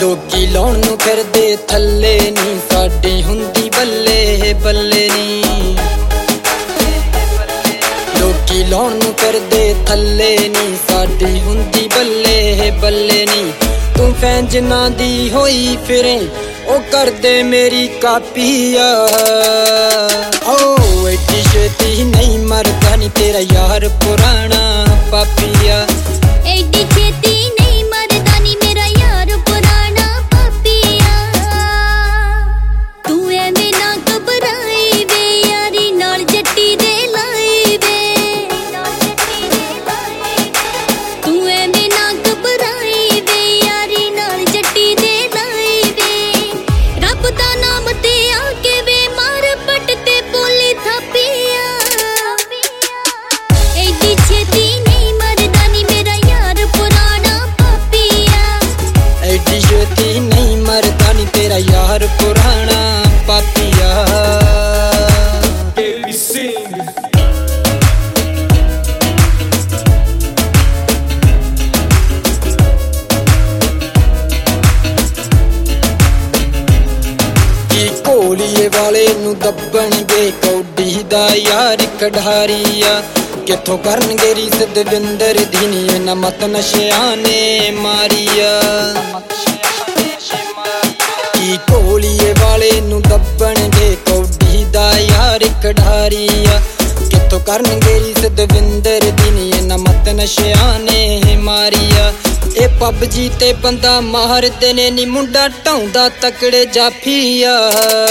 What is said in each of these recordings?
ਲੋਕੀ ਲਾਉਣ ਨੂੰ ਫਿਰਦੇ ਥੱਲੇ ਨੀ, ਸਾਡੀ ਹੁੰਦੀ ਬੱਲੇ ਬੱਲੇ ਨੀ। ਲੋਕੀ ਲਾਉਣ ਨੂੰ ਫਿਰਦੇ ਥੱਲੇ ਨੀ, ਸਾਡੀ ਹੁੰਦੀ ਬੱਲੇ ਬੱਲੇ ਨੀ। ਤੂੰ ਫੈਨ ਜਿਨ੍ਹਾਂ ਦੀ ਹੋਈ ਫਿਰੇ ਉਹ ਕਰਦੇ ਮੇਰੀ ਕਾਪੀ ਆ। ਓ ਐਡੀ ਛੇਤੀ ਨਹੀਂ ਮਰਦਾ ਨੀ ਤੇਰਾ ਯਾਰ ਪੁਰਾਣਾ ਪਾਪੀ ਆ। ਐਡੀ ਛੇਤੀ ਨਹੀਂ ਮਰਦਾ ਨੀ ਮੇਰਾ ਯਾਰ ਪੁਰਾਣਾ ਪਾਪੀ ਆ। ਤੂੰ ਐਵੇਂ ਨਾ ਘਬਰਾਈ ਵੇ, ਯਾਰੀ ਨਾਲ ਜੱਟੀ ਦੇ ਲਾਈ ਵੇ। ਤੂੰ ਐਵੇਂ ਨਾ ਘਬਰਾਈ ਵੇ, ਯਾਰੀ ਨਾਲ ਜੱਟੀ ਦੇ ਲਾਈ ਵੇ। ਰੱਬ ਦਾ ਨਾਮ ਤੇ ਆ ਕੇ ਵੇ ਮਾਰ ਪੱਟ ਤੇ ਬੋਲੀ ਥਾਪੀ ਆ। ਐਡੀ ਛੇਤੀ ਨਹੀਂ ਮਰਦਾ ਨੀ ਮੇਰਾ ਯਾਰ ਪੁਰਾਣਾ ਪਾਪੀ ਆ। ਐਡੀ ਛੇਤੀ ਨਹੀਂ ਮਰਦਾ ਨੀ ਤੇਰਾ ਯਾਰ ਪੁਰਾਣਾ ਪਾਪੀ ਆ। ਕੀ ਘੋਲੀਏ ਵਾਲੇ ਨੂੰ ਦੱਬਣਗੇ, ਕੌਡੀ ਦਾ ਯਾਰ ਕਢਾਰੀ ਆ। ਕਿੱਥੋਂ ਕਰਨਗੇ ਰੀਸ ਦਵਿੰਦਰ ਦੀ ਨੀ, ਇਹਨਾਂ ਮਤ ਨਸ਼ਿਆਂ ਨੇ ਮਾਰੀ ਆ। ਕੀ ਘੋਲੀਏ ਵਾਲੇ ਨੂੰ ਦੱਬਣਗੇ, ਕੌਡੀ ਦਾ ਯਾਰ ਕਢਾਰੀ ਆ। ਕਿੱਥੋਂ ਕਰਨਗੇ ਰੀਸ ਦਵਿੰਦਰ ਦੀ ਨੀ, ਇਹਨਾਂ ਮਤ ਨਸ਼ਿਆਂ ਨੇ ਮਾਰੀ ਆ। ਇਹ ਪਬਜੀ ਤੇ ਬੰਦਾ ਮਾਰਦੇ ਨੇ ਨੀ, ਮੁੰਡਾ ਢਾਉਂਦਾ ਤਕੜੇ ਜਾਫੀ ਆ।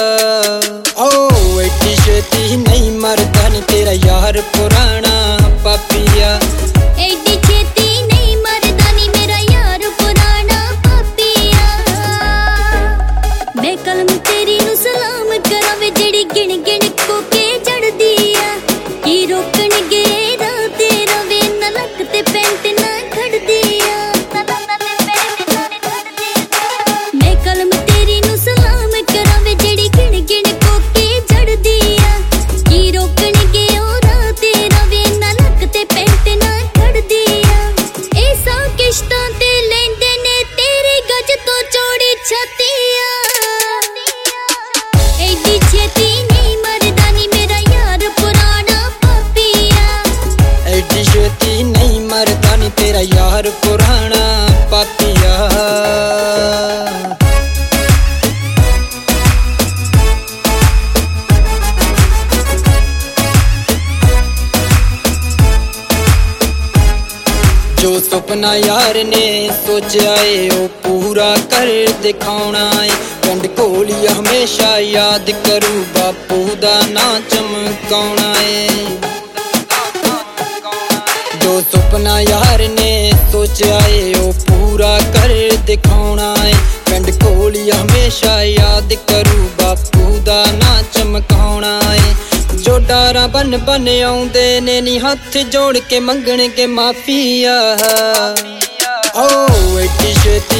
ਓ ਐਡੀ ਛੇਤੀ ਨਹੀਂ ਮਰਦਾ ਨੀ ਤੇਰਾ ਯਾਰ ਪੁਰਾਣਾ ਪਾਪੀ ਆ। ਐਡੀ ਛੇਤੀ ਨਹੀਂ ਮਰਦਾ ਨੀ ਮੇਰਾ ਯਾਰ ਪੁਰਾਣਾ ਪਾਪੀ ਆ। ਮੈਂ ਕਲਮ ਤੇਰੀ ਨੂੰ ਸਲਾਮ ਕਰਾਂ ਵੇ, ਜਿਹੜੀ ਗਿਣ ਗਿਣ ਕੋਕੇ ਚੜਦੀ ਆ। ਕੀ ਰੋਕਣਗੇ ਰਾਹ ਤੇਰਾ ਵੇ, ਨਾ ਲੱਕ ਤੇ ਪੈਂਟ ਨਾ ਖੜਦੀ ਆ। ਮੈਂ ਕਲਮ ਤੇਰੀ ਨੂੰ ਸਲਾਮ ਕਰਾਂ ਵੇ, ਜਿਹੜੀ ਗਿਣ ਗਿਣ ਕੋਕੇ ਚੜਦੀ ਆ। ਕੀ ਰੋਕਣਗੇ ਉਹ ਰਾਹ ਤੇਰਾ ਵੇ, ਨਾ ਲੱਕ ਤੇ ਪੈਂਟ ਨਾ ਖੜਦੀ ਆ। ਇਹ ਸਾ ਕਿਸ਼ਤਾਂ ਤੇ ਲੈਂਦੇ ਨੇ ਤੇਰੇ ਗੱਜ ਤੋਂ ਚੌੜੀ ਛਾਤੀ ਆ। ਐਡੀ ਛੇਤੀ ਨਹੀਂ ਮਰਦਾ ਨੀ ਮੇਰਾ ਯਾਰ ਪੁਰਾਣਾ ਪਾਪੀ ਆ। ਐਡੀ ਛੇਤੀ ਨਹੀਂ ਮਰਦਾ ਨੀ ਤੇਰਾ ਯਾਰ ਪੁਰਾਣਾ ਪਾਪੀ ਆ। ਜੋ ਸੁਪਨਾ ਯਾਰ ਨੇ ਸੋਚਿਆ ਏ ਉਹ ਪੂਰਾ ਕਰ ਦਿਖਾਉਣਾ ਏ। ਪਿੰਡ ਘੋਲੀ ਹਮੇਸ਼ਾ ਯਾਦ ਕਰੂ, ਬਾਪੂ ਦਾ ਨਾਂ ਚਮਕਾਉਣਾ ਏ। ਜੋ ਸੁਪਨਾ ਯਾਰ ਨੇ ਸੋਚਿਆ ਏ ਉਹ ਪੂਰਾ ਕਰ ਦਿਖਾਉਣਾ ਏ। ਪਿੰਡ ਘੋਲੀ ਹਮੇਸ਼ਾ ਯਾਦ ਕਰੂ, ਬਾਪੂ ਦਾ ਨਾਂ ਚਮਕਾਉਣਾ ਏ। ਜੋ ਡਾਰਾਂ ਬਨ ਬਨ ਆਉਂਦੇ ਨੇ ਨੀ, ਹੱਥ ਜੋੜ ਕੇ ਮੰਗਣਗੇ ਮਾਫੀ ਆ। ਓ ਐਡੀ ਛੇਤੀ